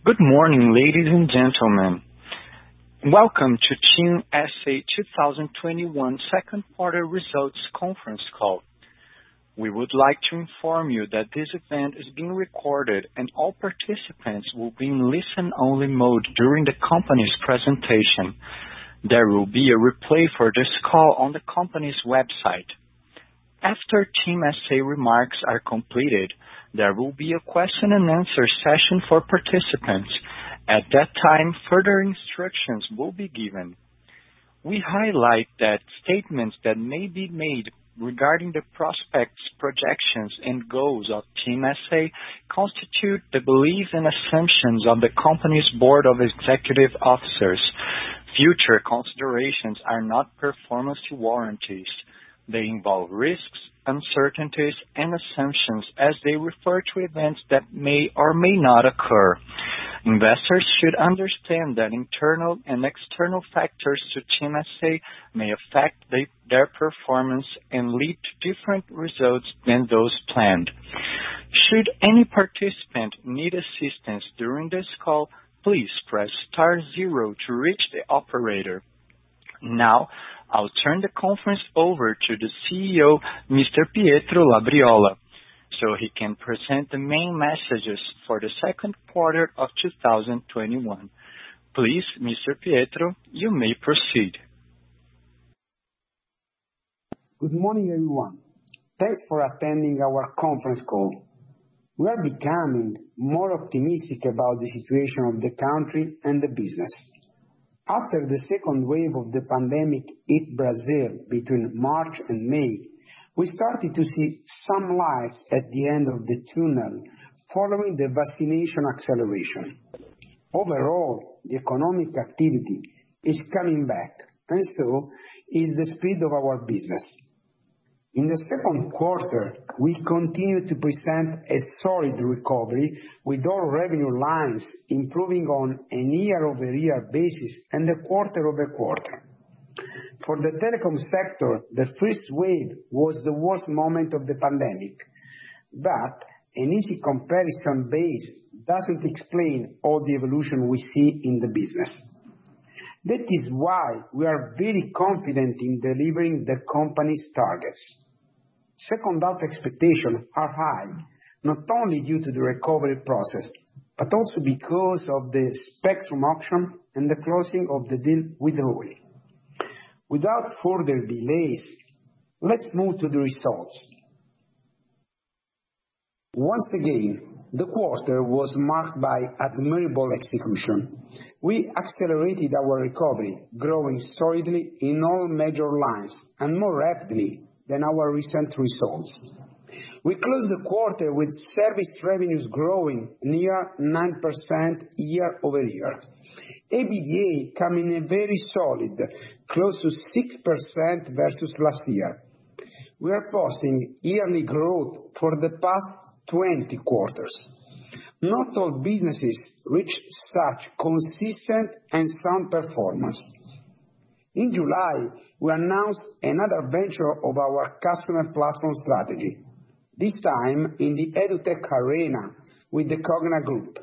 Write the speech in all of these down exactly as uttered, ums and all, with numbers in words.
Good morning, ladies and gentlemen. Welcome to TIM S A twenty twenty-one second quarter results conference call. We would like to inform you that this event is being recorded and all participants will be in listen-only mode during the company's presentation. There will be a replay for this call on the company's website. After TIM S A remarks are completed, there will be a question and answer session for participants. At that time, further instructions will be given. We highlight that statements that may be made regarding the prospects, projections, and goals of TIM S A constitute the beliefs and assumptions of the company's board of executive officers. Future considerations are not performance warranties. They involve risks, uncertainties, and assumptions as they refer to events that may or may not occur. Investors should understand that internal and external factors to TIM S A may affect they, their performance and lead to different results than those planned. Should any participant need assistance during this call, please press star zero to reach the operator. Now, I'll turn the conference over to the C E O, Mister Pietro Labriola, so he can present the main messages for the second quarter of two thousand twenty-one. Please, Mister Pietro, you may proceed. Good morning, everyone. Thanks for attending our conference call. We are becoming more optimistic about the situation of the country and the business. After the second wave of the pandemic hit Brazil between March and May, we started to see some lights at the end of the tunnel following the vaccination acceleration. Overall, the economic activity is coming back, and so is the speed of our business. In the second quarter, we continue to present a solid recovery with all revenue lines improving on a year-over-year basis and a quarter-over-quarter. For the telecom sector, the first wave was the worst moment of the pandemic, but an easy comparison base doesn't explain all the evolution we see in the business. That is why we are very confident in delivering the company's targets. Second half expectations are high, not only due to the recovery process, but also because of the spectrum auction and the closing of the deal with Oi. Without further delays, let's move to the results. Once again, the quarter was marked by admirable execution. We accelerated our recovery, growing solidly in all major lines and more rapidly than our recent results. We closed the quarter with service revenues growing near nine percent year-over-year. EBITDA coming in very solid, close to six percent versus last year. We are posting yearly growth for the past twenty quarters. Not all businesses reach such consistent and sound performance. In July, we announced another venture of our customer platform strategy, this time in the EduTech arena with the Cogna Group.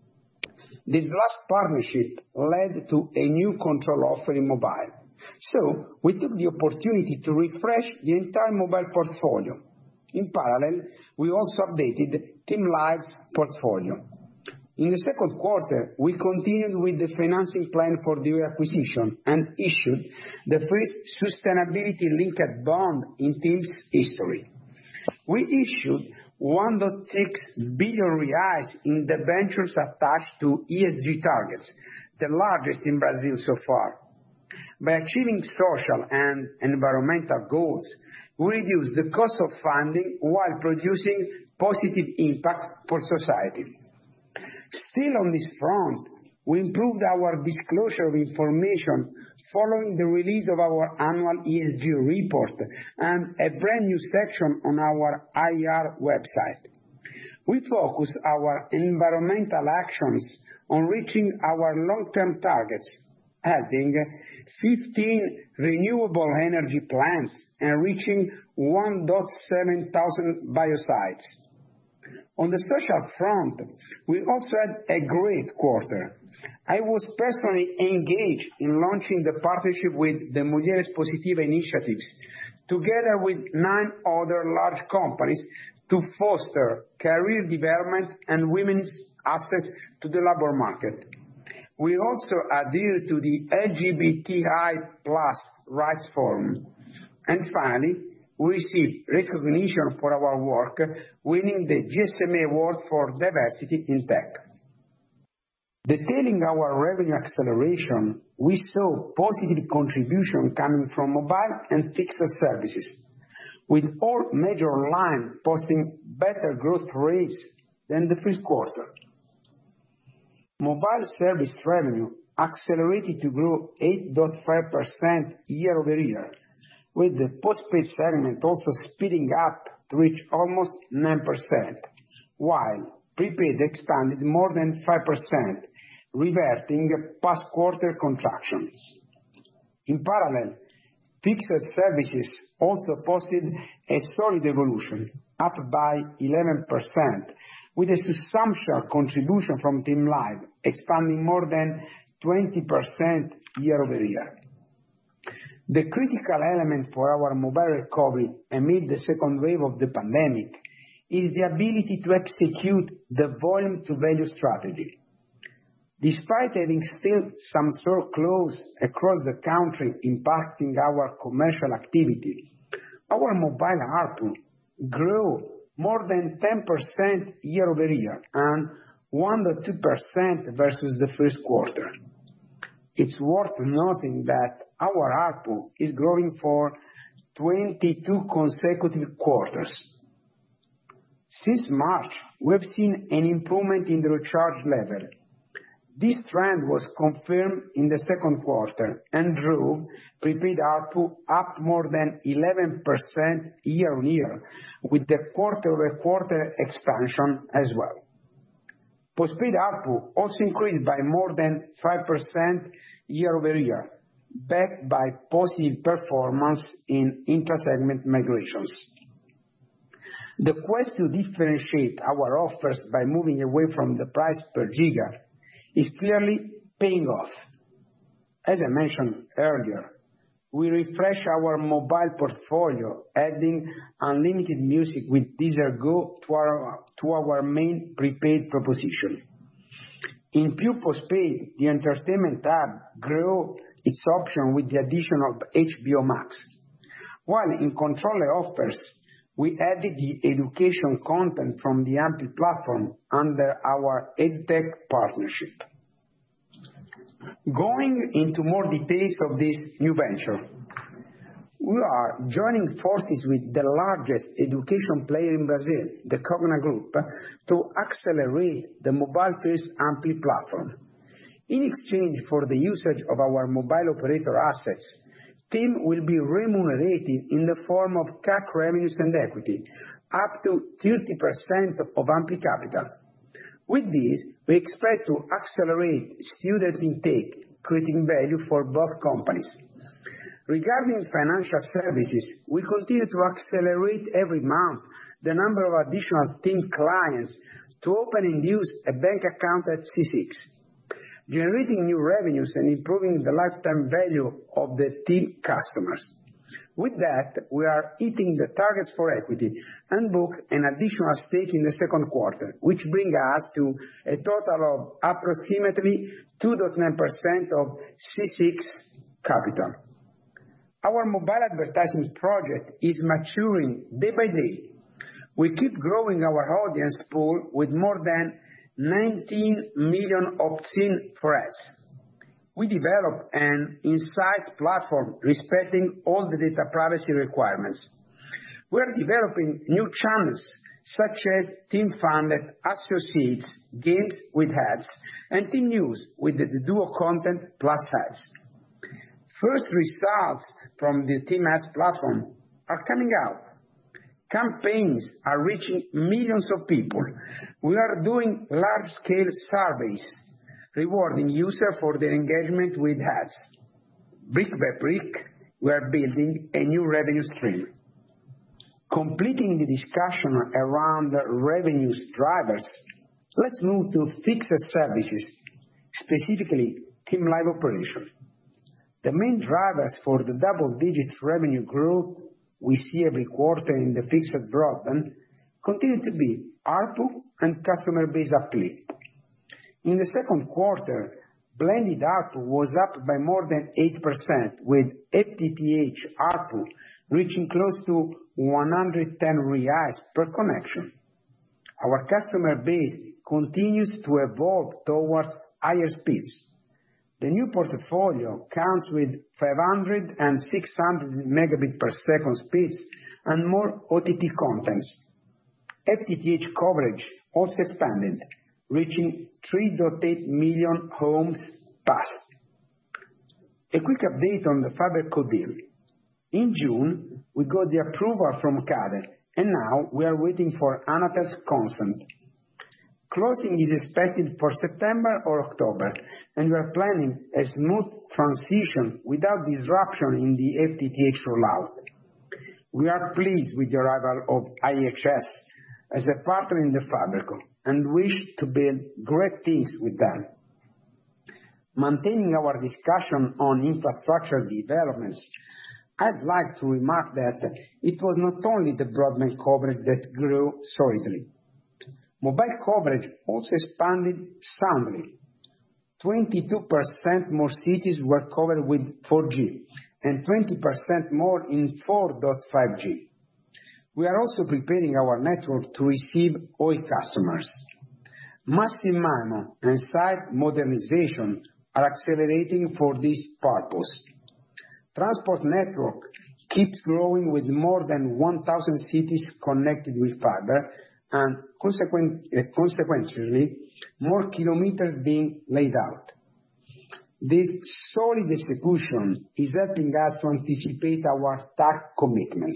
This last partnership led to a new control offer in mobile. So, we took the opportunity to refresh the entire mobile portfolio. In parallel, we also updated TIM Live's portfolio. In the second quarter, we continued with the financing plan for the acquisition and issued the first sustainability-linked bond in TIM's history. We issued one point six billion reais in debentures attached to E S G targets, the largest in Brazil so far. By achieving social and environmental goals, we reduce the cost of funding while producing positive impact for society. Still on this front, we improved our disclosure of information following the release of our annual E S G report and a brand new section on our I R website. We focus our environmental actions on reaching our long-term targets, adding fifteen renewable energy plants and reaching one point seven thousand biosites. On the social front, we also had a great quarter. I was personally engaged in launching the partnership with the Mujeres Positivas initiatives, together with nine other large companies, to foster career development and women's access to the labor market. We also adhere to the L G B T I plus rights forum. And finally, we received recognition for our work, winning the G S M A Award for Diversity in Tech. Detailing our revenue acceleration, we saw positive contribution coming from mobile and fixed services, with all major lines posting better growth rates than the first quarter. Mobile service revenue accelerated to grow eight point five percent year-over-year, with the postpaid segment also speeding up to reach almost nine percent, while prepaid expanded more than five percent, reverting past quarter contractions. In parallel, fixed services also posted a solid evolution, up by eleven percent, with a substantial contribution from TIM Live, expanding more than twenty percent year-over-year. The critical element for our mobile recovery amid the second wave of the pandemic is the ability to execute the volume to value strategy. Despite having still some stores closed across the country impacting our commercial activity, our mobile ARPU grew more than ten percent year-over-year and one point two percent versus the first quarter. It's worth noting that our ARPU is growing for twenty-two consecutive quarters. Since March, we've seen an improvement in the recharge level. This trend was confirmed in the second quarter and drove prepaid ARPU up more than eleven percent year-on-year, with the quarter-over-quarter expansion as well. Postpaid ARPU also increased by more than five percent year-over-year, backed by positive performance in intra-segment migrations. The quest to differentiate our offers by moving away from the price per giga is clearly paying off. As I mentioned earlier, we refresh our mobile portfolio, adding unlimited music with Deezer Go to our, to our main prepaid proposition. In pure postpaid, the entertainment tab grew its option with the addition of H B O Max. While in controller offers, we added the education content from the Ampli platform under our EdTech partnership. Going into more details of this new venture, we are joining forces with the largest education player in Brazil, the Cogna Group, to accelerate the mobile-first Ampli platform. In exchange for the usage of our mobile operator assets, TIM will be remunerated in the form of C A C revenues and equity, up to thirty percent of Ampli capital. With this, we expect to accelerate student intake, creating value for both companies. Regarding financial services, we continue to accelerate every month the number of additional TIM clients to open and use a bank account at C six, generating new revenues and improving the lifetime value of the TIM customers. With that, we are hitting the targets for equity and book an additional stake in the second quarter, which brings us to a total of approximately two point nine percent of C six capital. Our mobile advertising project is maturing day by day. We keep growing our audience pool with more than nineteen million opt-in for ads. We develop an insights platform respecting all the data privacy requirements. We are developing new channels such as TIM Fun that associates games with ads and TIM News with the Duo content plus ads. First results from the TIM Ads platform are coming out. Campaigns are reaching millions of people. We are doing large-scale surveys, rewarding users for their engagement with ads. Brick by brick, we are building a new revenue stream. Completing the discussion around revenue drivers, let's move to fixed services, specifically TIM Live operation. The main drivers for the double-digit revenue growth we see every quarter in the fixed broadband continue to be A R P U and customer base uplift. In the second quarter, blended A R P U was up by more than eight percent, with F T T H A R P U reaching close to one hundred ten reais per connection. Our customer base continues to evolve towards higher speeds. The new portfolio counts with five hundred and six hundred megabit per second speeds and more O T T contents. F T T H coverage also expanded, reaching three point eight million homes passed. A quick update on the FiberCo deal. In June, we got the approval from CADE, and now we are waiting for Anatel's consent. Closing is expected for September or October, and we are planning a smooth transition without disruption in the F T T H rollout. We are pleased with the arrival of I H S as a partner in the FiberCo and wish to build great things with them. Maintaining our discussion on infrastructure developments, I'd like to remark that it was not only the broadband coverage that grew solidly. Mobile coverage also expanded soundly. twenty-two percent more cities were covered with four G and twenty percent more in four point five G. We are also preparing our network to receive Oi customers. Massive MIMO and site modernization are accelerating for this purpose. Transport network keeps growing with more than one thousand cities connected with fiber and consequent, uh, consequently more kilometers being laid out. This solid execution is helping us to anticipate our tax commitments.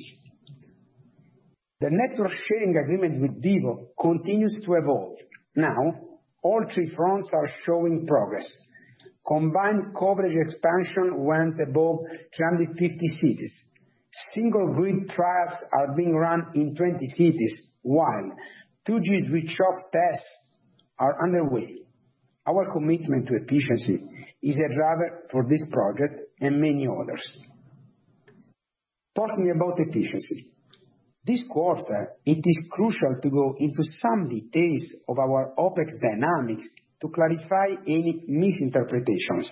The network sharing agreement with Vivo continues to evolve. Now, all three fronts are showing progress. Combined coverage expansion went above three hundred fifty cities. Single grid trials are being run in twenty cities, while two G switch-off tests are underway. Our commitment to efficiency is a driver for this project and many others. Talking about efficiency, this quarter it is crucial to go into some details of our OPEX dynamics to clarify any misinterpretations.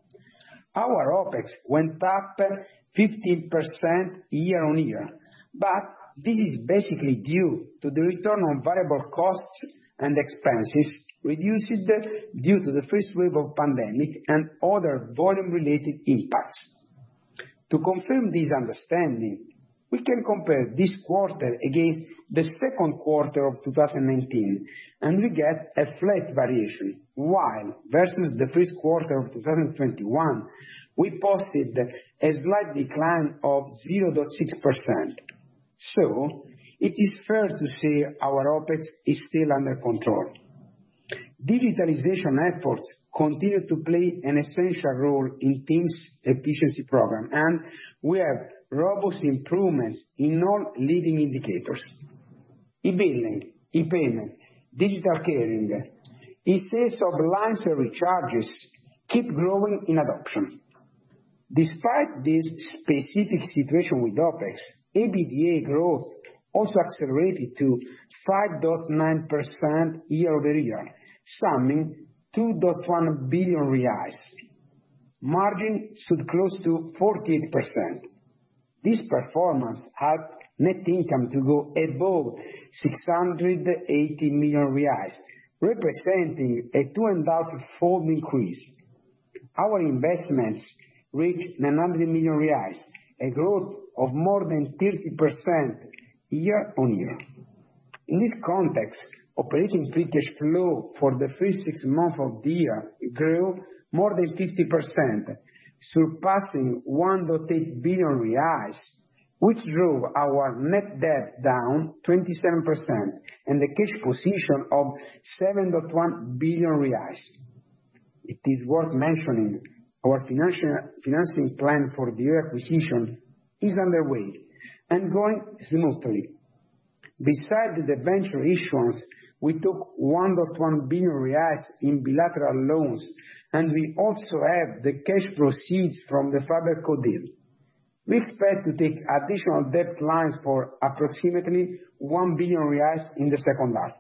Our OPEX went up fifteen percent year on year, but this is basically due to the return on variable costs and expenses reduced due to the first wave of pandemic and other volume-related impacts. To confirm this understanding, we can compare this quarter against the second quarter of two thousand nineteen, and we get a flat variation, while versus the first quarter of two thousand twenty-one, we posted a slight decline of zero point six percent. So, it is fair to say our OPEX is still under control. Digitalization efforts continue to play an essential role in TIM's efficiency program, and we have robust improvements in all leading indicators. E-billing, e-payment, digital caring, e-sales of lines and recharges keep growing in adoption. Despite this specific situation with OPEX, EBITDA growth also accelerated to five point nine percent year-over-year, summing two point one billion reais. Margin stood close to forty-eight percent. This performance helped net income to go above six hundred eighty million reais, representing a two and a half fold increase. Our investments reached nine hundred million reais, a growth of more than thirty percent year on year. In this context, operating free cash flow for the first six months of the year grew more than fifty percent, surpassing one point eight billion reais, which drove our net debt down twenty-seven percent and the cash position of seven point one billion reais. It is worth mentioning our financial, financing plan for the acquisition is underway and going smoothly. Besides the debenture issuance, we took one point one billion reais in bilateral loans, and we also have the cash proceeds from the FiberCo deal. We expect to take additional debt lines for approximately one billion reais in the second half.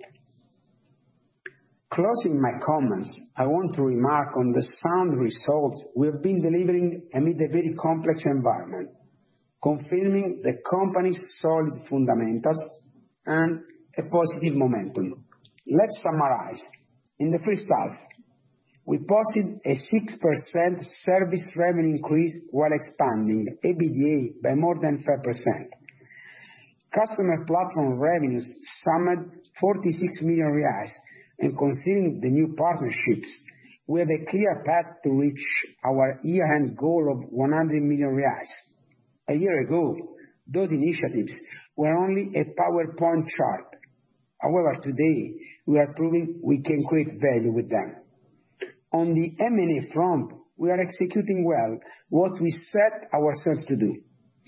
Closing my comments, I want to remark on the sound results we have been delivering amid a very complex environment, confirming the company's solid fundamentals and a positive momentum. Let's summarize. In the first half, we posted a six percent service revenue increase while expanding E B D A by more than five percent. Customer platform revenues summed forty-six million reais, and considering the new partnerships, we have a clear path to reach our year-end goal of one hundred million reais. A year ago, those initiatives were only a PowerPoint chart. However, today, we are proving we can create value with them. On the M and A front, we are executing well what we set ourselves to do.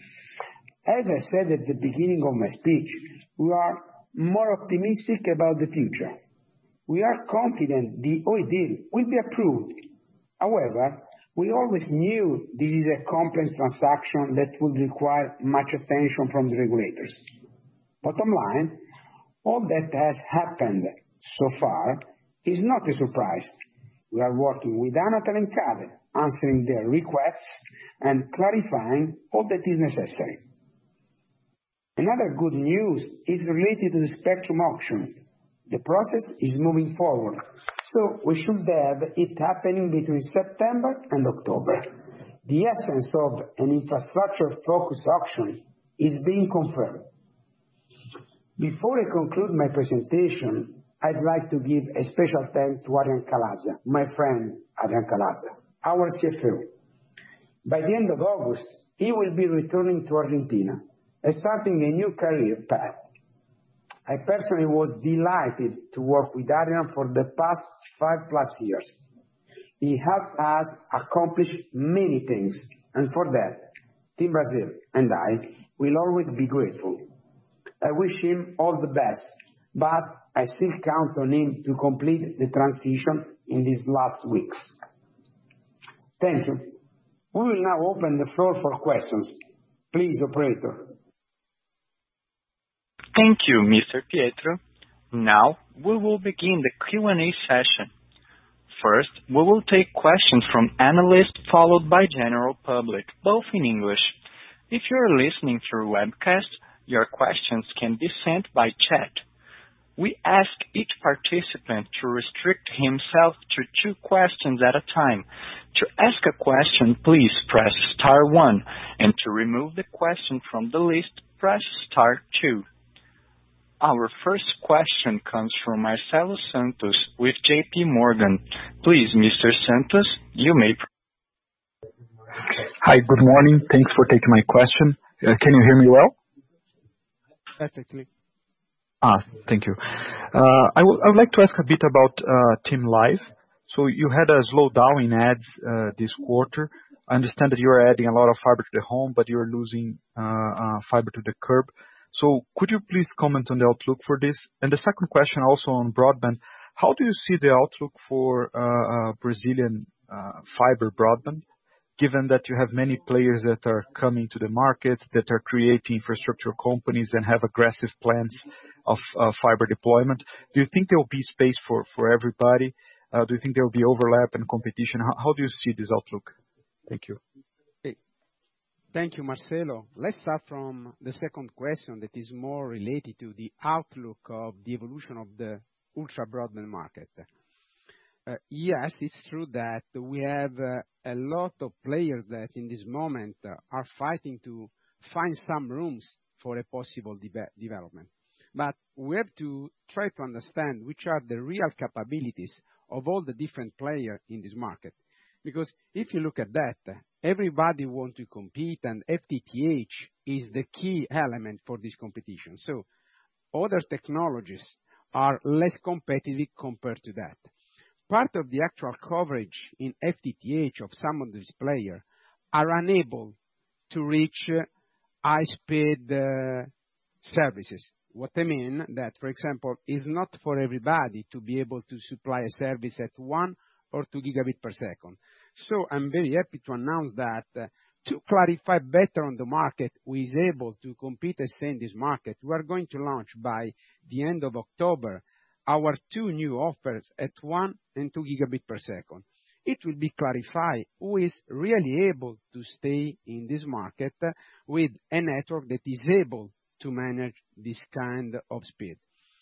As I said at the beginning of my speech, we are more optimistic about the future. We are confident the Oi deal will be approved. However, we always knew this is a complex transaction that would require much attention from the regulators. Bottom line, all that has happened so far is not a surprise. We are working with Anatel and CADE, answering their requests and clarifying all that is necessary. Another good news is related to the spectrum auction. The process is moving forward, so we should have it happening between September and October. The essence of an infrastructure-focused auction is being confirmed. Before I conclude my presentation, I'd like to give a special thanks to Adrian Calaza, my friend Adrian Calaza, our C F O. By the end of August, he will be returning to Argentina and starting a new career path. I personally was delighted to work with Adrian for the past five plus years. He helped us accomplish many things, and for that, Team Brazil and I will always be grateful. I wish him all the best, but I still count on him to complete the transition in these last weeks. Thank you. We will now open the floor for questions. Please, operator. Thank you, Mister Pietro. Now we will begin the Q and A session. First, we will take questions from analysts followed by general public, both in English. If you are listening through webcast, your questions can be sent by chat. We ask each participant to restrict himself to two questions at a time. To ask a question, please press star one, and to remove the question from the list, press star two. Our first question comes from Marcelo Santos with J P Morgan. Please, Mister Santos, you may. Hi, good morning. Thanks for taking my question. Uh, can you hear me well? Perfectly. Ah, thank you. Uh, I, w- I would like to ask a bit about uh, TIM Live. So you had a slowdown in ads uh, this quarter. I understand that you are adding a lot of fiber to the home, but you're losing uh, uh, fiber to the curb. So could you please comment on the outlook for this? And the second question also on broadband, how do you see the outlook for uh, uh, Brazilian uh, fiber broadband, given that you have many players that are coming to the market, that are creating infrastructure companies and have aggressive plans of uh, fiber deployment? Do you think there will be space for, for everybody? Uh, do you think there will be overlap and competition? How, how do you see this outlook? Thank you. Thank you, Marcelo. Let's start from the second question that is more related to the outlook of the evolution of the ultra broadband market. Uh, yes, it's true that we have uh, a lot of players that in this moment uh, are fighting to find some rooms for a possible de- development. But we have to try to understand which are the real capabilities of all the different players in this market. Because if you look at that, everybody wants to compete, and F T T H is the key element for this competition. So other technologies are less competitive compared to that. Part of the actual coverage in F T T H of some of these players are unable to reach uh, high-speed uh, services. What I mean that, for example, it's not for everybody to be able to supply a service at one or two gigabit per second. So I'm very happy to announce that uh, to clarify better on the market who is able to compete and stay in this market, we are going to launch by the end of October our two new offers at one and two gigabit per second. It will be clarified who is really able to stay in this market uh, with a network that is able to manage this kind of speed.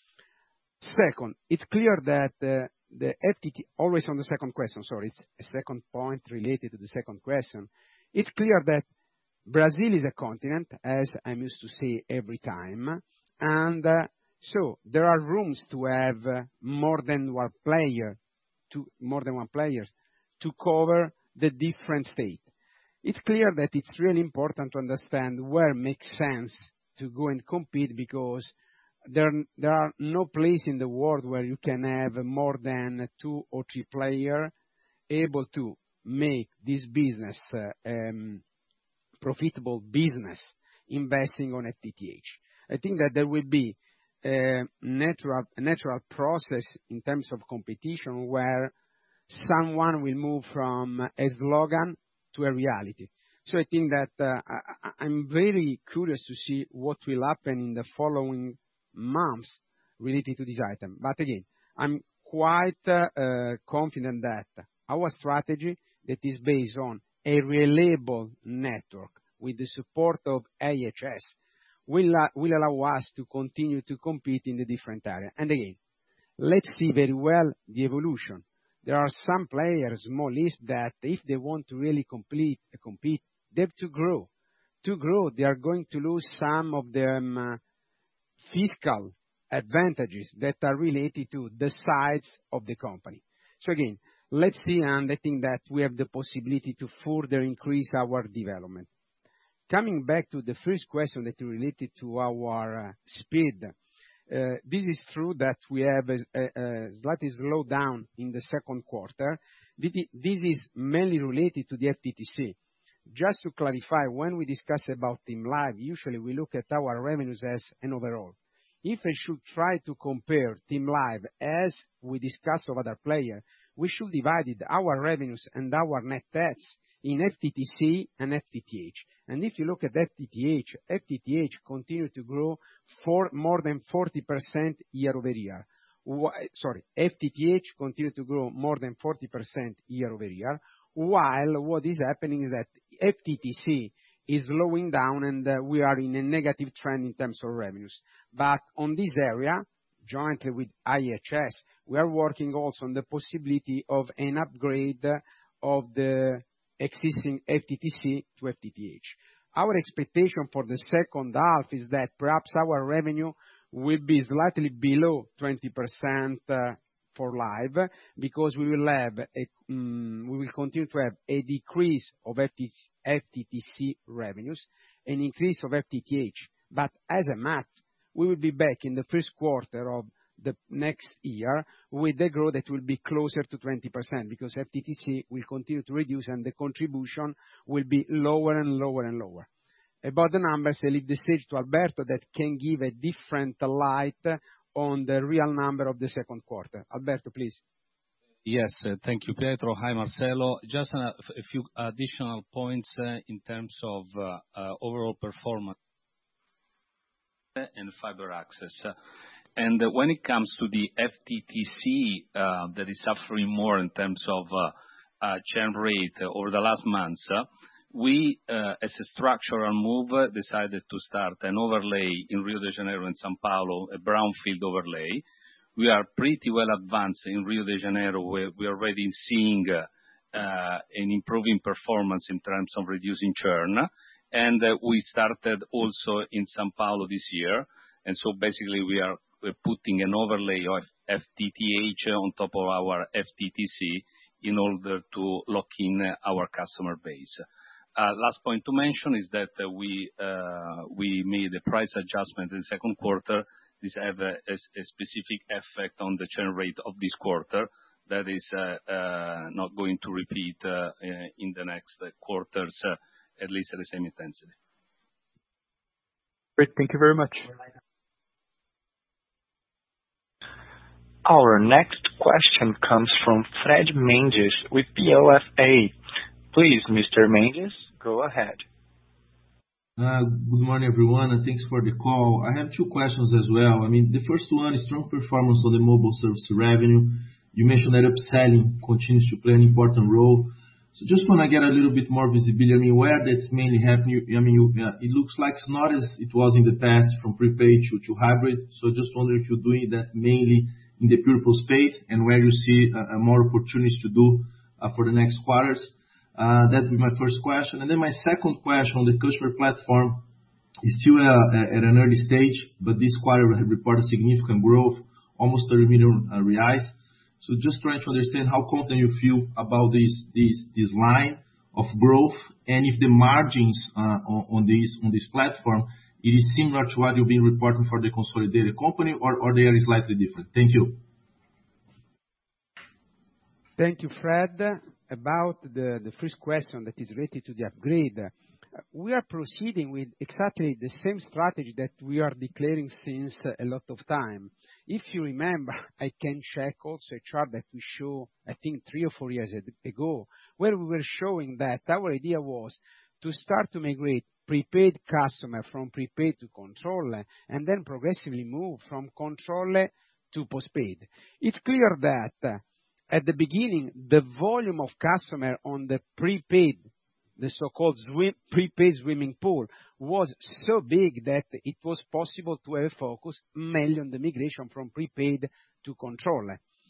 Second, it's clear that uh, the F T T, always on the second question, sorry, it's a second point related to the second question. It's clear that Brazil is a continent, as I'm used to say every time, and uh, so there are rooms to have uh, more than one player, to more than one players, to cover the different state. It's clear that it's really important to understand where it makes sense to go and compete, because there, there are no place in the world where you can have more than two or three players able to make this business uh, um, profitable business investing on F T T H. I think that there will be a natural, a natural process in terms of competition where someone will move from a slogan to a reality. So I think that uh, I, I'm very curious to see what will happen in the following months related to this item. But again, I'm quite uh, uh, confident that our strategy that is based on a reliable network with the support of I H S will, uh, will allow us to continue to compete in the different areas. And again, let's see very well the evolution. There are some players, small list, that if they want to really complete, uh, compete, they have to grow. To grow, they are going to lose some of their um, uh, fiscal advantages that are related to the size of the company. So again, let's see, and I think that we have the possibility to further increase our development. Coming back to the first question that related to our uh, speed, uh, this is true that we have a, a, a slight slowdown in the second quarter. This is mainly related to the F T T C. Just to clarify, when we discuss about TIM Live, usually we look at our revenues as an overall. If I should try to compare TIM Live as we discuss of other players, we should divide it, our revenues and our net adds in F T T C and F T T H. And if you look at F T T H, F T T H continue to grow for more than forty percent year over year. Sorry, F T T H continue to grow more than forty percent year over year, while what is happening is that F T T C is slowing down and uh, we are in a negative trend in terms of revenues. But on this area, jointly with I H S, we are working also on the possibility of an upgrade of the existing F T T C to F T T H. Our expectation for the second half is that perhaps our revenue will be slightly below twenty percent uh, for Live, because we will have a, um, we will continue to have a decrease of F T T C revenues, an increase of F T T H. But as a math, we will be back in the first quarter of the next year with a growth that will be closer to twenty percent, because F T T C will continue to reduce and the contribution will be lower and lower and lower. About the numbers, I leave the stage to Alberto that can give a different light on the real number of the second quarter. Alberto, please. Yes, uh, thank you, Pietro. Hi, Marcelo. Just a, a few additional points uh, in terms of uh, uh, overall performance and fiber access. Uh, and uh, when it comes to the F T T C uh, that is suffering more in terms of uh, uh, churn rate uh, over the last months, uh, we, uh, as a structural move, uh, decided to start an overlay in Rio de Janeiro and São Paulo, a brownfield overlay. We are pretty well advanced in Rio de Janeiro, where we are already seeing uh, uh, an improving performance in terms of reducing churn. And uh, we started also in São Paulo this year. And so basically we are we're putting an overlay of F T T H on top of our F T T C in order to lock in our customer base. Uh, last point to mention is that uh, we uh, we made a price adjustment in the second quarter. This have a, a, a specific effect on the churn rate of this quarter that is uh, uh, not going to repeat uh, in the next quarters, uh, at least at the same intensity. Great, thank you very much. Our next question comes from Fred Mendes with B O F A. Please, Mister Mendes, go ahead. Uh, good morning, everyone, and thanks for the call. I have two questions as well. I mean, the first one is strong performance on the mobile service revenue. You mentioned that upselling continues to play an important role. So just want to get a little bit more visibility. I mean, where that's mainly happening. I mean, you, uh, it looks like it's not as it was in the past from prepaid to, to hybrid. So just wonder if you're doing that mainly in the pure postpaid and where you see uh, more opportunities to do uh, for the next quarters. Uh, that would be my first question. And then my second question on the customer platform is still uh, at an early stage, but this quarter we have reported significant growth, almost thirty million uh, reais. So just trying to understand how confident you feel about this this this line of growth, and if the margins uh, on, on this on this platform it is similar to what you've been reporting for the consolidated company, or, or they are slightly different. Thank you. Thank you, Fred. About the, the first question that is related to the upgrade, uh, we are proceeding with exactly the same strategy that we are declaring since uh, a lot of time. If you remember, I can check also a chart that we show, I think, three or four years ago, where we were showing that our idea was to start to migrate prepaid customer from prepaid to control, and then progressively move from control to postpaid. It's clear that uh, at the beginning, the volume of customer on the prepaid, the so-called swim, prepaid swimming pool, was so big that it was possible to have a focus mainly on the migration from prepaid to control.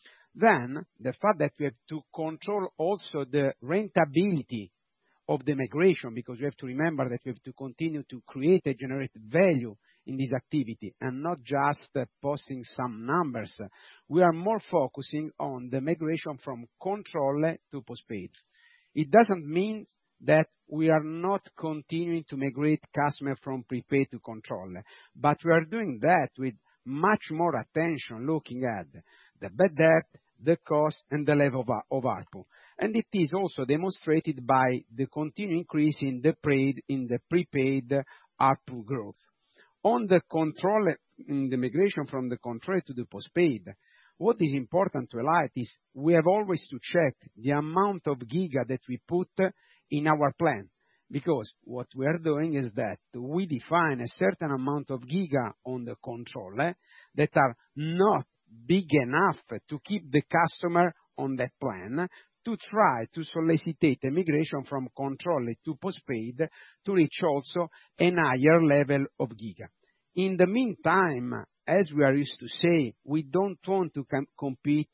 Then, the fact that we have to control also the rentability of the migration, because we have to remember that we have to continue to create and generate value in this activity and not just uh, posting some numbers. We are more focusing on the migration from control to postpaid. It doesn't mean that we are not continuing to migrate customers from prepaid to control, but we are doing that with much more attention, looking at the bad debt, the cost, and the level of, of A R P U. And it is also demonstrated by the continued increase in the, paid, in the prepaid A R P U growth. On the control, in the migration from the control to the postpaid, what is important to highlight is we have always to check the amount of giga that we put in our plan. Because what we are doing is that we define a certain amount of giga on the control eh, that are not big enough to keep the customer on that plan, to try to solicitate a migration from control to postpaid to reach also a higher level of giga. In the meantime, as we are used to say, we don't want to com- compete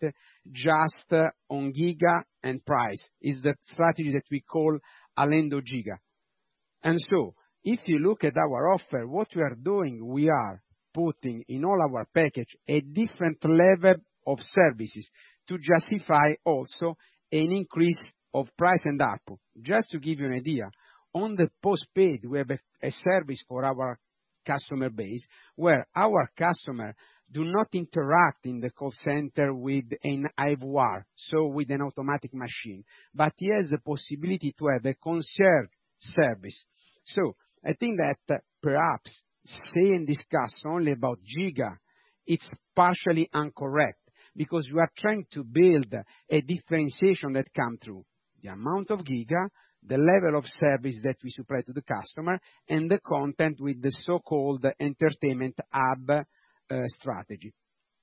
just uh, on giga and price. It's the strategy that we call Alendo Giga. And so, if you look at our offer, what we are doing, we are putting in all our package a different level of services to justify also an increase of price and A R P U. Just to give you an idea, on the postpaid, we have a, a service for our customer base where our customer do not interact in the call center with an I V R, so with an automatic machine, but he has the possibility to have a concierge service. So I think that uh, perhaps say and discuss only about giga, it's partially incorrect, because we are trying to build a differentiation that comes through the amount of giga, the level of service that we supply to the customer, and the content with the so-called entertainment hub uh, strategy.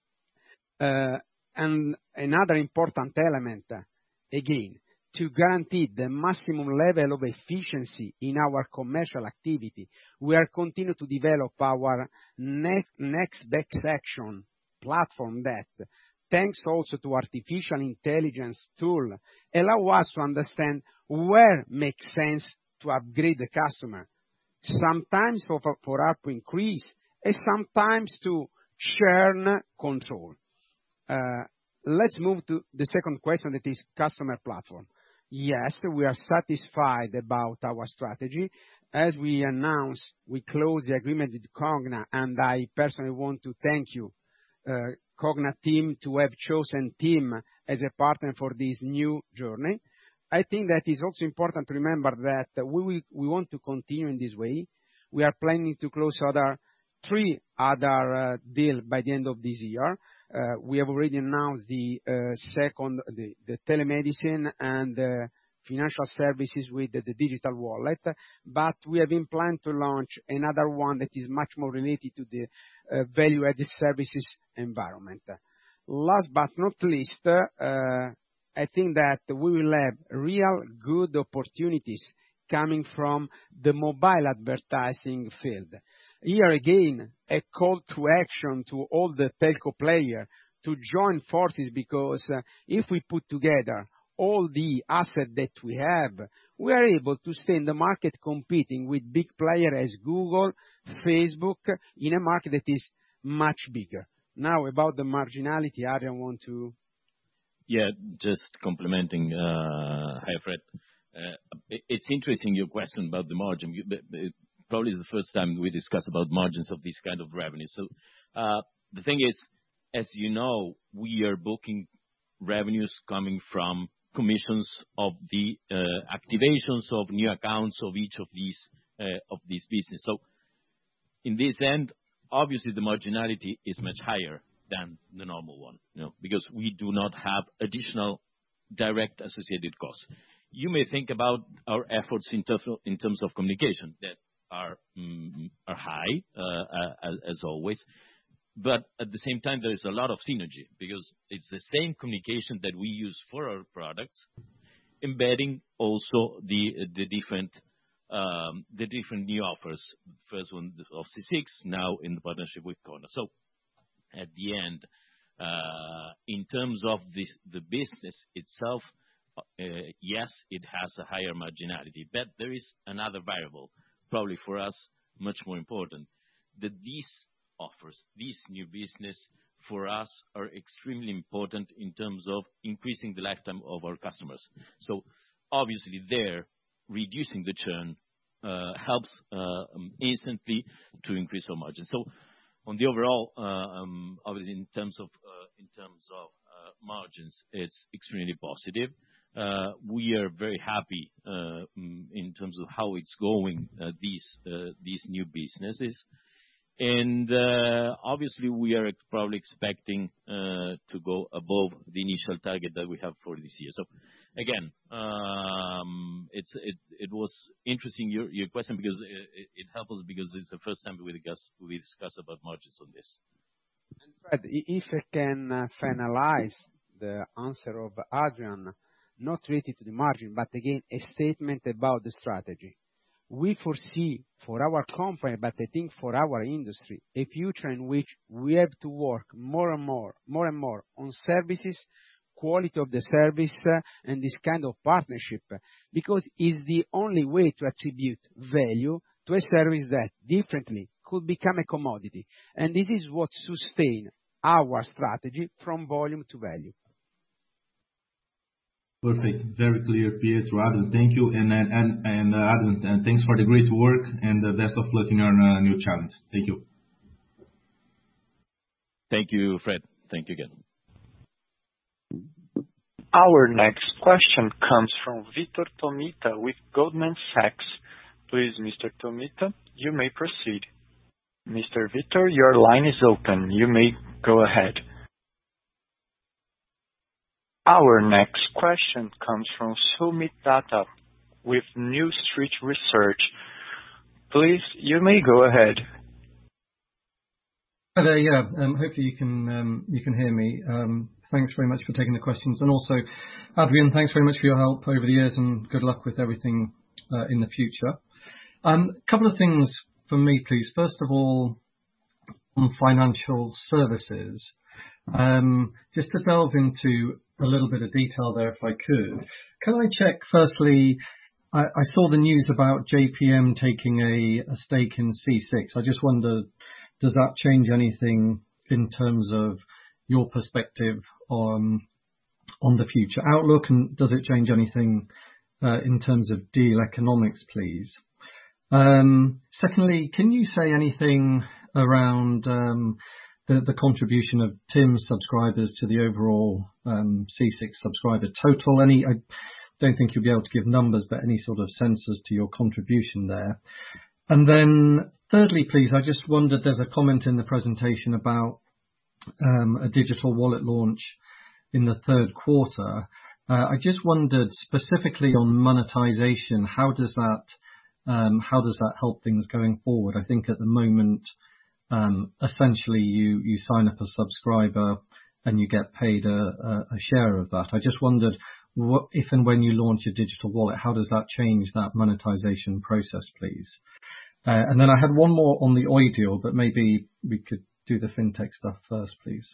Uh, and another important element, uh, again, to guarantee the maximum level of efficiency in our commercial activity, we are continuing to develop our next, next best action platform that, thanks also to artificial intelligence tool, allow us to understand where makes sense to upgrade the customer. Sometimes for, for A R P U increase, and sometimes to churn control. Uh, let's move to the second question, that is customer platform. Yes, we are satisfied about our strategy. As we announced, we closed the agreement with Cogna, and I personally want to thank you, uh, Cogna team, to have chosen TIM as a partner for this new journey. I think that it's also important to remember that we will, we want to continue in this way. We are planning to close other three other uh, deals by the end of this year. We have already announced the second, the telemedicine and the financial services with the digital wallet, but we have in plan to launch another one that is much more related to the value-added services environment. Last but not least, I think that we will have real good opportunities coming from the mobile advertising field. Here again, a call to action to all the telco players to join forces, because if we put together all the assets that we have, we are able to stay in the market competing with big players as Google, Facebook, in a market that is much bigger. Now, about the marginality, Adrian want to... Yeah, just complimenting, uh, hi Fred. Uh, it, it's interesting your question about the margin. You, it, probably the first time we discuss about margins of this kind of revenue. So uh, the thing is, as you know, we are booking revenues coming from commissions of the uh, activations of new accounts of each of these uh, of these business. So in this end, obviously the marginality is much higher than the normal one, you know, because we do not have additional direct associated costs. You may think about our efforts in, terf- in terms of communication that are mm, are high, uh, as, as always, but at the same time there is a lot of synergy, because it's the same communication that we use for our products, embedding also the the different um, the different new offers. First one of C six, now in the partnership with Klarna. So at the end, uh, in terms of this, the business itself, uh, yes, it has a higher marginality, but there is another variable, probably for us much more important, that these offers, this new business for us are extremely important in terms of increasing the lifetime of our customers. So obviously there, reducing the churn uh, helps uh, um, instantly to increase our margin. So on the overall, uh, um, obviously in terms of uh, in terms of uh, margins, it's extremely positive. Uh, we are very happy uh, in terms of how it's going, uh, these uh, these new businesses. And uh, obviously, we are probably expecting uh, to go above the initial target that we have for this year. So, again, um, it's it, it was interesting your your question, because it, it helps us, because it's the first time we discuss we discuss about margins on this. And Fred, if I can uh, finalize the answer of Adrian, not related to the margin, but again a statement about the strategy. We foresee for our company, but I think for our industry, a future in which we have to work more and more, more and more on services, quality of the service, uh, and this kind of partnership, because it's the only way to attribute value to a service that differently could become a commodity. And this is what sustains our strategy from volume to value. Perfect. Very clear, Pietro. Adrian, thank you. And and and uh, Adrian, uh, thanks for the great work, and uh, best of luck in your uh, new challenge. Thank you. Thank you, Fred. Thank you again. Our next question comes from Vitor Tomita with Goldman Sachs. Please, Mister Tomita, you may proceed. Mister Vitor, your line is open. You may go ahead. Our next question comes from Soomit Datta with New Street Research. Please, you may go ahead. Hi there. Yeah, um, hopefully you can um, you can hear me. Um, thanks very much for taking the questions, and also, Adrian, thanks very much for your help over the years, and good luck with everything uh, in the future. A um, couple of things from me, please. First of all, on financial services, um, just to delve into a little bit of detail there, if I could. Can I check, firstly, I, I saw the news about J P M taking a, a stake in C six. I just wonder, does that change anything in terms of your perspective on on the future outlook, and does it change anything uh, in terms of deal economics, please? Um, secondly, can you say anything around um, the, the contribution of TIM subscribers to the overall um, C six subscriber total? Any, I don't think you'll be able to give numbers, but any sort of sense as to your contribution there. And then thirdly, please, I just wondered, there's a comment in the presentation about um, a digital wallet launch in the third quarter. Uh, I just wondered specifically on monetization, how does that um, how does that help things going forward? I think at the moment, um, essentially you you sign up a subscriber and you get paid a, a, a share of that. I just wondered what, if and when you launch a digital wallet, how does that change that monetization process, please? Uh, and then I had one more on the Oi deal, but maybe we could do the fintech stuff first, please.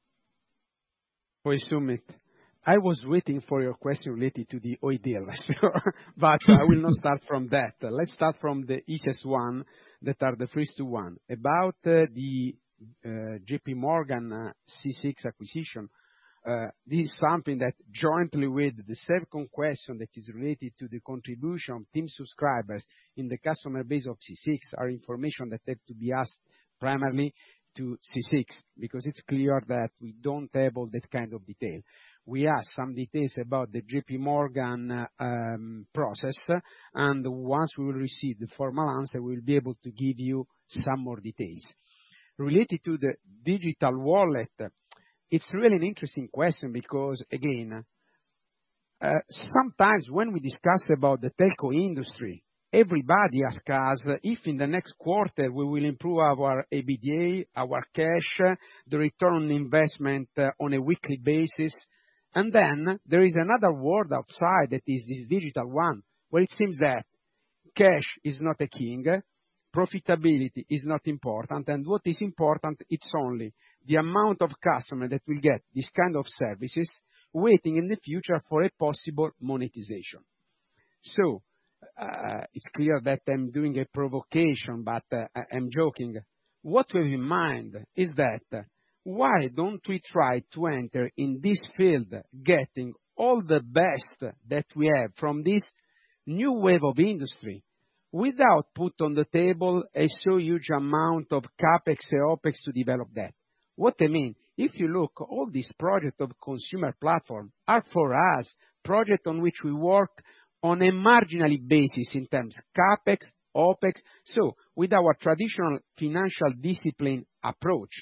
Oi, Sumit. I was waiting for your question related to the Oi deal, so, but I will not start from that. Let's start from the easiest one, that are the first two one. About uh, the uh, J P Morgan uh, C six acquisition, uh, this is something that jointly with the second question that is related to the contribution of TIM subscribers in the customer base of C six are information that have to be asked primarily to C six, because it's clear that we don't have all that kind of detail. We asked some details about the J P Morgan uh, um, process, and once we will receive the formal answer, we will be able to give you some more details. Related to the digital wallet, it's really an interesting question because, again, uh, sometimes when we discuss about the telco industry, everybody asks us if in the next quarter we will improve our E B D A, our cash, the return on investment uh, on a weekly basis. And then there is another world outside that is this digital one, where it seems that cash is not a king, profitability is not important, and what is important, it's only the amount of customer that will get this kind of services waiting in the future for a possible monetization. So, uh, it's clear that I'm doing a provocation, but uh, I'm joking. What we have in mind is that uh, why don't we try to enter in this field, getting all the best that we have from this new wave of industry, without put on the table a so huge amount of CapEx and OpEx to develop that. What I mean, if you look, all these projects of consumer platform are for us, projects on which we work on a marginally basis in terms of CapEx, OpEx, so with our traditional financial discipline approach,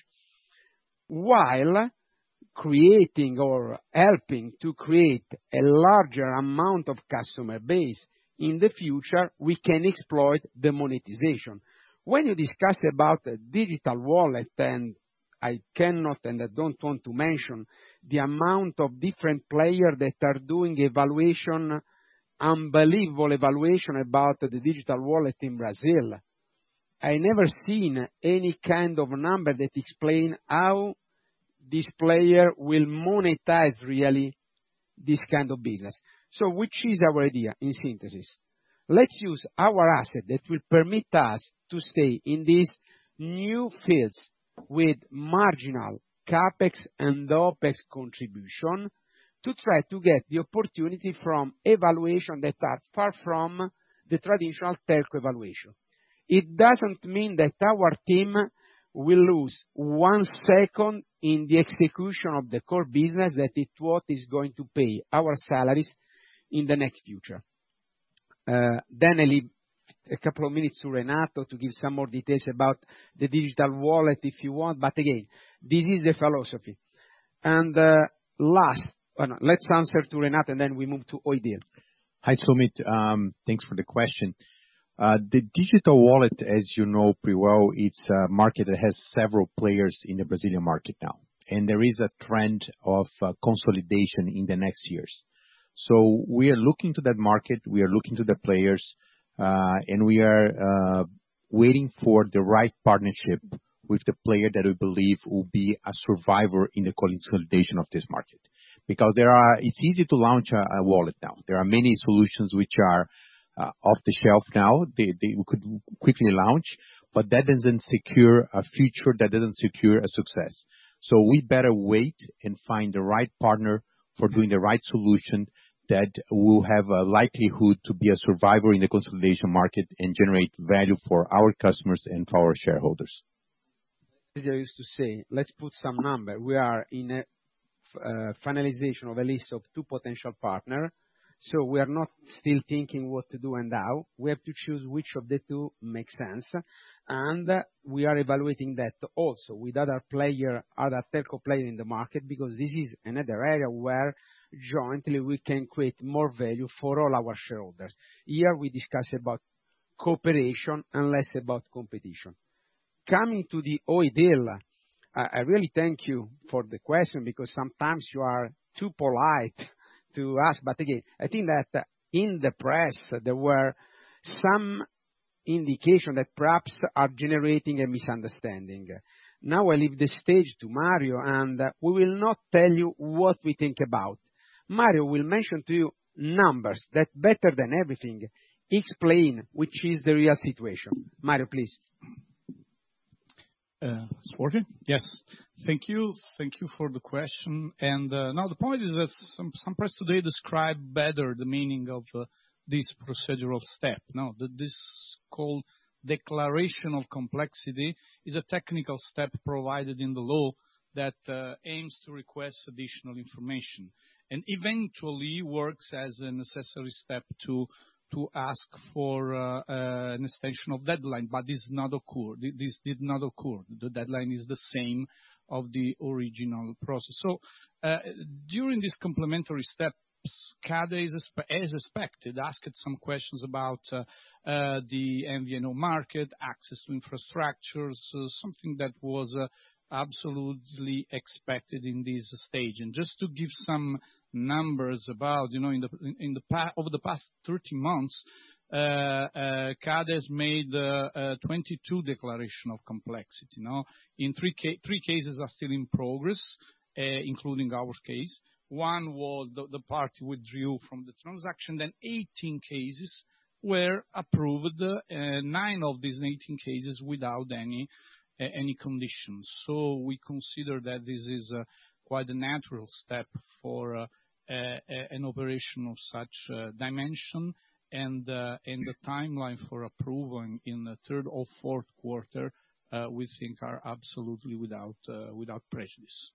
while creating or helping to create a larger amount of customer base. In the future, we can exploit the monetization. When you discuss about a digital wallet, and I cannot and I don't want to mention the amount of different players that are doing evaluation, unbelievable evaluation about the digital wallet in Brazil. I never seen any kind of number that explain how this player will monetize really this kind of business. So which is our idea in synthesis? Let's use our asset that will permit us to stay in these new fields with marginal CapEx and OpEx contribution to try to get the opportunity from evaluation that are far from the traditional telco evaluation. It doesn't mean that our team will lose one second in the execution of the core business that is what is going to pay our salaries in the next future. Uh, then I leave a couple of minutes to Renato to give some more details about the digital wallet if you want, but again, this is the philosophy. And uh, last, oh no, let's answer to Renato and then we move to Oi deal. Hi Sumit, um, thanks for the question. Uh, the digital wallet, as you know pretty well, it's a market that has several players in the Brazilian market now. And there is a trend of uh, consolidation in the next years. So we are looking to that market, we are looking to the players, uh, and we are uh, waiting for the right partnership with the player that we believe will be a survivor in the consolidation of this market. Because there are, it's easy to launch a, a wallet now. There are many solutions which are uh, off the shelf now. They, they could quickly launch, but that doesn't secure a future, that doesn't secure a success. So we better wait and find the right partner for doing the right solution that will have a likelihood to be a survivor in the consolidation market and generate value for our customers and for our shareholders. As I used to say, let's put some number. We are in a uh, finalization of a list of two potential partners. So we are not still thinking what to do and how. We have to choose which of the two makes sense, and uh, we are evaluating that also with other player, other telco player in the market, because this is another area where jointly we can create more value for all our shareholders. Here we discuss about cooperation and less about competition. Coming to the Oi deal, I, I really thank you for the question, because sometimes you are too polite to ask. But again, I think that in the press there were some indication that perhaps are generating a misunderstanding. Now I leave the stage to Mario, and uh, we will not tell you what we think about. Mario will mention to you numbers that better than everything explain which is the real situation. Mario, please. Uh, it's working? Yes. Thank you. Thank you for the question. And uh, now the point is that some, some press today describe better the meaning of uh, this procedural step. Now, that this called declaration of complexity is a technical step provided in the law that uh, aims to request additional information and eventually works as a necessary step to to ask for uh, uh, an extension of deadline, but this did not occur. This did not occur. The deadline is the same of the original process. So uh, during this complementary steps, CADE is, as expected, asked some questions about uh, uh, the M V N O market, access to infrastructures, uh, something that was uh, absolutely expected in this stage. And just to give some numbers about, you know, in the in the past, over the past thirty months, uh, uh, CADE has made uh, uh, twenty-two declaration of complexity. Now, in three ca- three cases are still in progress, uh, including our case. One was the, the party withdrew from the transaction. Then eighteen cases were approved. Uh, nine of these eighteen cases without any uh, any conditions. So we consider that this is uh, quite a natural step for uh, uh, an operation of such uh, dimension, and uh, and the timeline for approval in, in the third or fourth quarter uh, we think are absolutely without uh, without prejudice.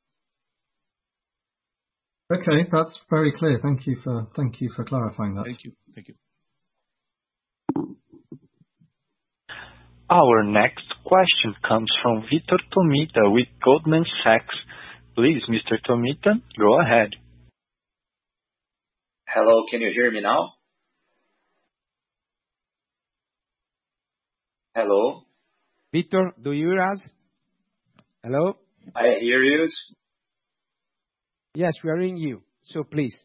Okay, that's very clear. Thank you for thank you for clarifying that. Thank you. Thank you. Our next question comes from Vitor Tomita with Goldman Sachs. Please, Mister Tomita, go ahead. Hello, can you hear me now? Hello? Vitor, do you hear us? Hello? I hear you. Yes, we are hearing you. So please.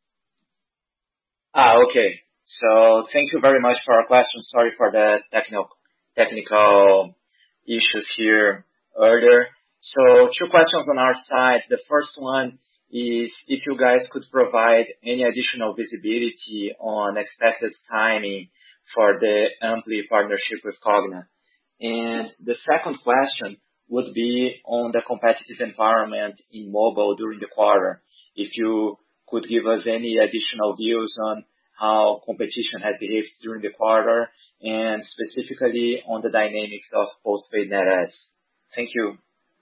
Ah, okay. So thank you very much for our question. Sorry for the technical technical issues here earlier. So two questions on our side. The first one is if you guys could provide any additional visibility on expected timing for the Ampli partnership with Cogna. And the second question would be on the competitive environment in mobile during the quarter. If you could give us any additional views on how competition has behaved during the quarter, and specifically on the dynamics of postpaid net adds. Thank you.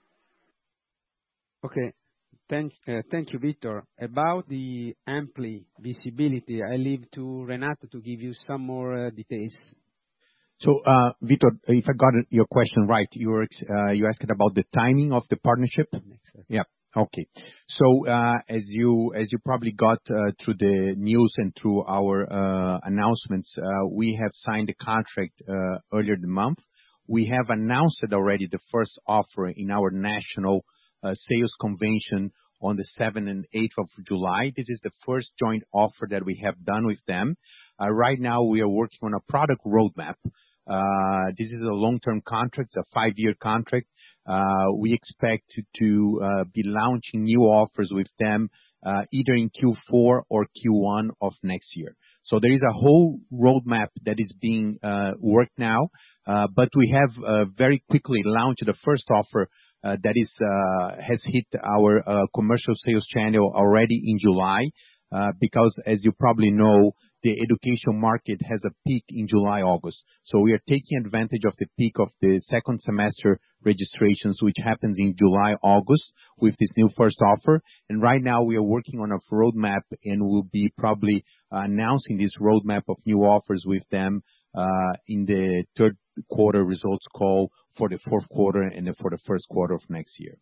Okay. Thank, uh, thank you, Victor. About the Ampli visibility, I leave to Renato to give you some more uh, details. So, uh, Victor, if I got your question right, you were uh, you asked about the timing of the partnership. Exactly. Yeah. Okay. So, uh, as you as you probably got uh, through the news and through our uh, announcements, uh, we have signed a contract uh, earlier the month. We have announced it already, the first offer in our national uh, sales convention on the seventh and eighth of July. This is the first joint offer that we have done with them. Uh, right now, we are working on a product roadmap. Uh, this is a long-term contract, it's a five-year contract. Uh, we expect to, to uh, be launching new offers with them uh, either in Q four or Q one of next year. So there is a whole roadmap that is being uh, worked now, uh, but we have uh, very quickly launched the first offer uh, that is uh, has hit our uh, commercial sales channel already in July. because as you probably know, the education market has a peak in July, August. So we are taking advantage of the peak of the second semester registrations, which happens in July, August, with this new first offer. And right now we are working on a roadmap, and we'll be probably uh, announcing this roadmap of new offers with them uh, in the third quarter results call for the fourth quarter and for the first quarter of next year.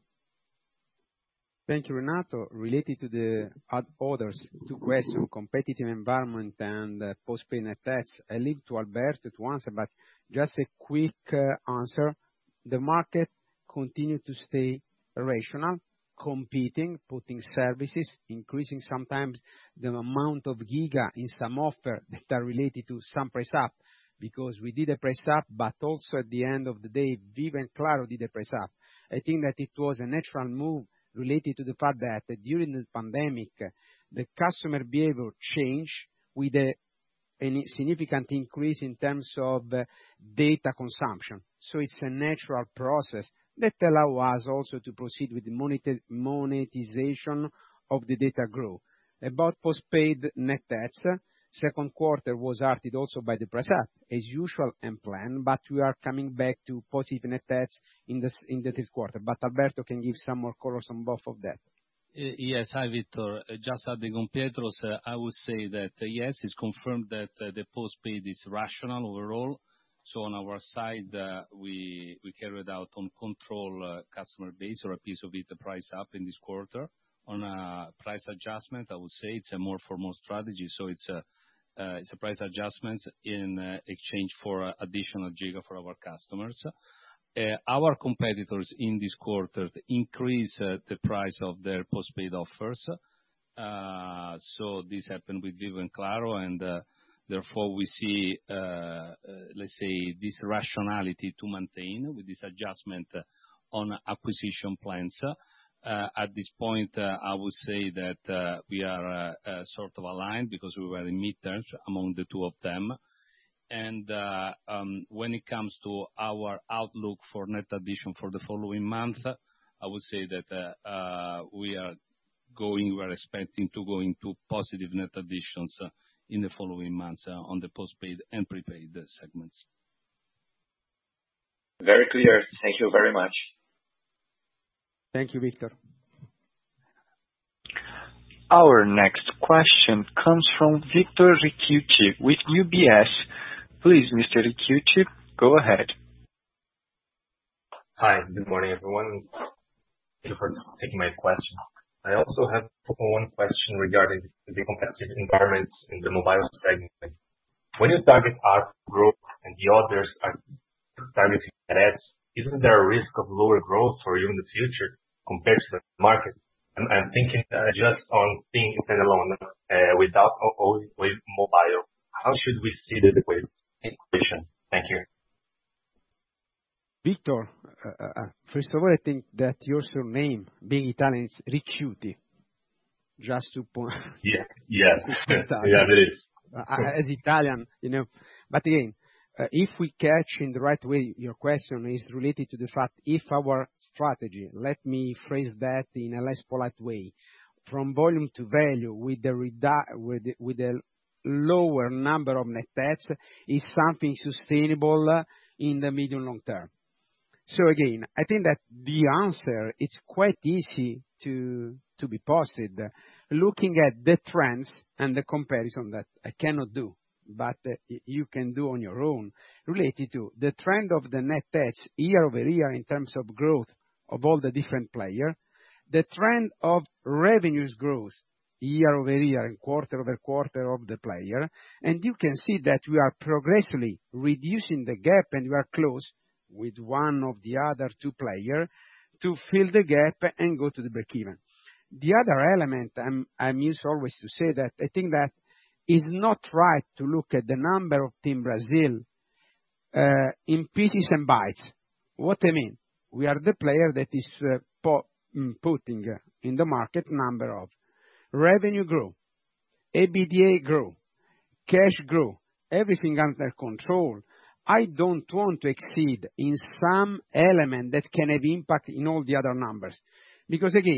Thank you, Renato. Related to the others two questions, competitive environment and uh, postpaid net adds, I leave to Alberto to answer, but just a quick uh, answer. The market continue to stay rational, competing, putting services, increasing sometimes the amount of giga in some offer that are related to some price up, because we did a price up, but also at the end of the day, Vivo and Claro did a price up. I think that it was a natural move related to the fact that during the pandemic, the customer behavior changed with a, a significant increase in terms of uh, data consumption. So it's a natural process that allows us also to proceed with the monetization of the data growth. About postpaid net adds, second quarter was hurted also by the price up, as usual and planned, but we are coming back to positive net adds in the, in the third quarter. But Alberto can give some more colors on both of that. Yes. Hi, Victor. Just adding on Pietros, uh, I would say that, uh, yes, it's confirmed that uh, the postpaid is rational overall. So on our side, uh, we we carried out on control uh, customer base or a piece of it, the price up in this quarter. On a price adjustment, I would say it's a more for more strategy. So it's a Uh, it's a price adjustment in uh, exchange for uh, additional giga for our customers. Uh, our competitors in this quarter increase uh, the price of their postpaid offers. Uh, so this happened with Vivo and Claro, and uh, therefore we see, uh, uh, let's say, this rationality to maintain with this adjustment on acquisition plans. Uh, at this point, uh, I would say that uh, we are uh, uh, sort of aligned because we were in midterms among the two of them. And uh, um, when it comes to our outlook for net addition for the following month, I would say that uh, uh, we are going, we are expecting to go into positive net additions uh, in the following months uh, on the postpaid and prepaid uh, segments. Very clear. Thank you very much. Thank you, Victor. Our next question comes from Victor Ricciuti with U B S. Please, Mister Ricciuti, go ahead. Hi, good morning, everyone. Thank you for taking my question. I also have one question regarding the competitive environment in the mobile segment. When you target our growth and the others are targeting ads, isn't there a risk of lower growth for you in the future compared to the market? I'm, I'm thinking uh, just on being standalone uh, without with mobile. How should we see this equation? Thank you. Victor, uh, uh, first of all, I think that your surname, being Italian, is Ricciuti. Just to point. Yeah. Yes. Yeah, it is. Uh, as Italian, you know. But again, Uh, if we catch in the right way, your question is related to the fact if our strategy, let me phrase that in a less polite way, from volume to value with the redu- with the, with a lower number of net adds is something sustainable in the medium long term. So again, I think that the answer, it's quite easy to to be posted, looking at the trends and the comparison that I cannot do, but uh, you can do on your own, related to the trend of the net adds year-over-year in terms of growth of all the different players, the trend of revenues growth year-over-year and quarter-over-quarter of the player, and you can see that we are progressively reducing the gap, and we are close with one of the other two players to fill the gap and go to the break-even. The other element, I'm, I'm used always to say that I think that is not right to look at the number of TIM Brasil uh, in pieces and bytes. What I mean, we are the player that is uh, po- putting in the market number of revenue grow, E B D A grow, cash grow, everything under control. I don't want to exceed in some element that can have impact in all the other numbers. Because again,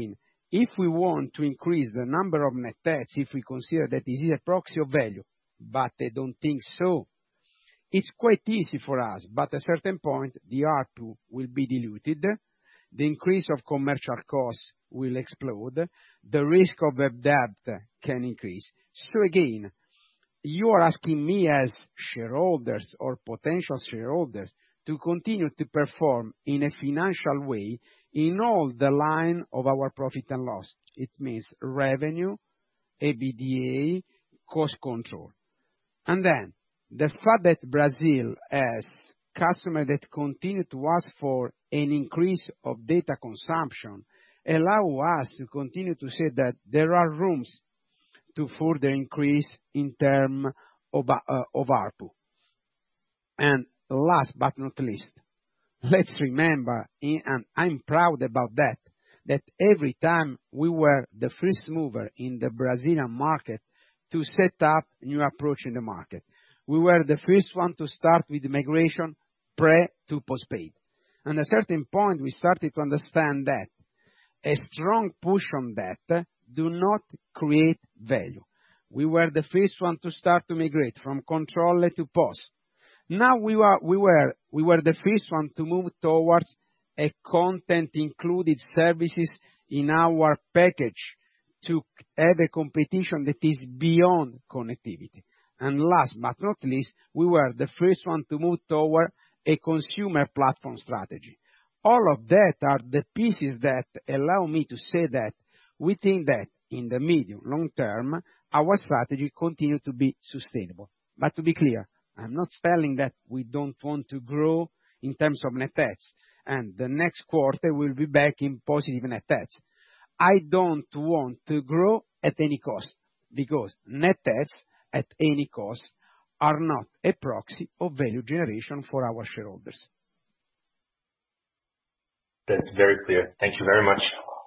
If we want to increase the number of net adds, if we consider that this is a proxy of value, but I don't think so, it's quite easy for us, but at a certain point, the A R P U will be diluted, the increase of commercial costs will explode, the risk of a debt can increase. So again, you are asking me as shareholders or potential shareholders to continue to perform in a financial way in all the line of our profit and loss. It means revenue, EBITDA, cost control. And then, the fact that Brazil has customers that continue to ask for an increase of data consumption allow us to continue to say that there are rooms to further increase in terms of, uh, of A R P U. And last but not least, let's remember, and I'm proud about that, that every time we were the first mover in the Brazilian market to set up new approach in the market. We were the first one to start with the migration pre to postpaid. And at a certain point, we started to understand that a strong push on that do not create value. We were the first one to start to migrate from controller to post. Now we were, we were, we were the first one to move towards a content included services in our package to have a competition that is beyond connectivity. And last but not least, we were the first one to move toward a consumer platform strategy. All of that are the pieces that allow me to say that we think that in the medium, long term, our strategy continue to be sustainable. But to be clear, I'm not telling that we don't want to grow in terms of net adds, and the next quarter will be back in positive net adds. I don't want to grow at any cost, because net adds at any cost are not a proxy of value generation for our shareholders. That's very clear. Thank you very much.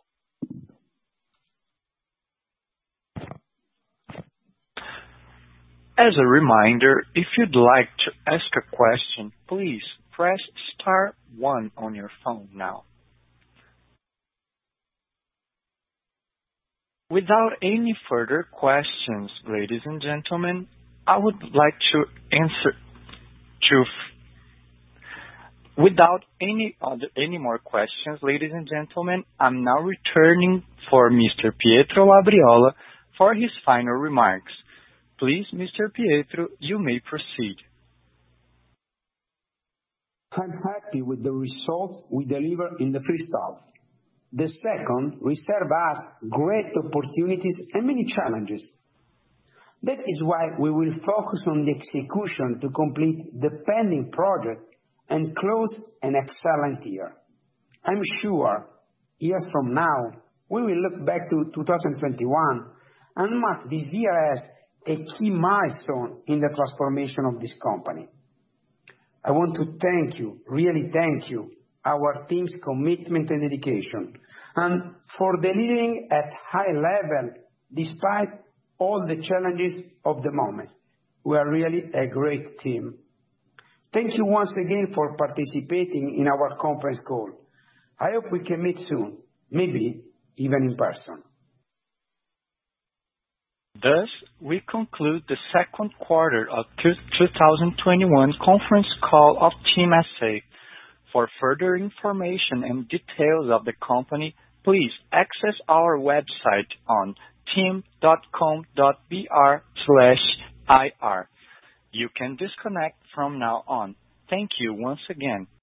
As a reminder, if you'd like to ask a question, please press star one on your phone now. Without any further questions, ladies and gentlemen, I would like to answer to. Without any other any more questions, ladies and gentlemen, I'm now returning for Mister Pietro Labriola for his final remarks. Please, Mister Pietro, you may proceed. I'm happy with the results we delivered in the first half. The second reserve us great opportunities and many challenges. That is why we will focus on the execution to complete the pending project and close an excellent year. I'm sure years from now, we will look back to two thousand twenty-one and mark this year as a key milestone in the transformation of this company. I want to thank you, really thank you, our team's commitment and dedication, and for delivering at high level despite all the challenges of the moment. We are really a great team. Thank you once again for participating in our conference call. I hope we can meet soon, maybe even in person. Thus, we conclude the second quarter of two thousand twenty-one conference call of TIM S A. For further information and details of the company, please access our website on tim dot com dot b r slash i r. You can disconnect from now on. Thank you once again.